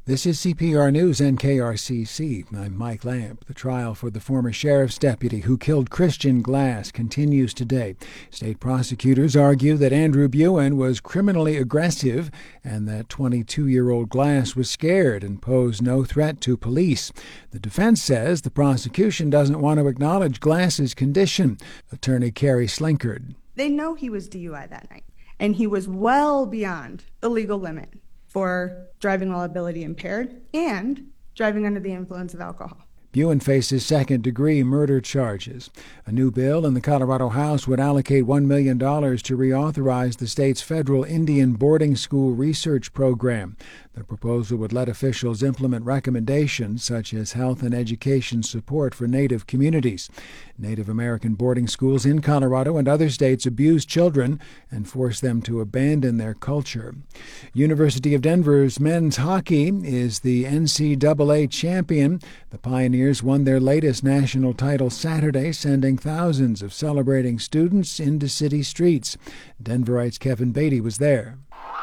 This is CPR News and KRCC. I'm Mike Lamp. The trial for the former sheriff's deputy who killed Christian Glass continues today. State prosecutors argue that Andrew Buin was criminally aggressive and that 22-year-old Glass was scared and posed no threat to police. The defense says the prosecution doesn't want to acknowledge Glass's condition. Attorney Carrie Slinkard. They know he was DUI that night, and he was well beyond the legal limit for driving while ability impaired and driving under the influence of alcohol. Buin faces second-degree murder charges. A new bill in the Colorado House would allocate $1 million to reauthorize the state's federal Indian boarding school research program. The proposal would let officials implement recommendations such as health and education support for Native communities. Native American boarding schools in Colorado and other states abuse children and force them to abandon their culture. University of Denver's men's hockey is the NCAA champion. The Pioneers won their latest national title Saturday, sending thousands of celebrating students into city streets. Denverite's Kevin Beatty was there.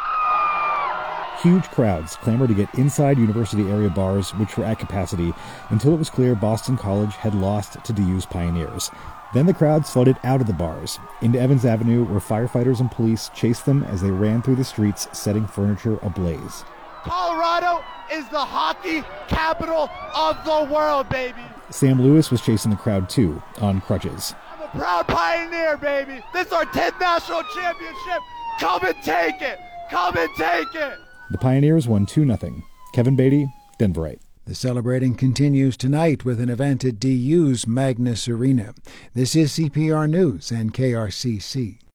Huge crowds clamored to get inside university area bars, which were at capacity, until it was clear Boston College had lost to DU's Pioneers. Then the crowds flooded out of the bars, into Evans Avenue, where firefighters and police chased them as they ran through the streets, setting furniture ablaze. Colorado is the hockey capital of the world, baby! Sam Lewis was chasing the crowd, too, on crutches. I'm a proud Pioneer, baby! This is our 10th national championship! Come and take it! Come and take it! The Pioneers won 2-0. Kevin Beatty, Denverite. The celebrating continues tonight with an event at DU's Magnus Arena. This is CPR News and KRCC.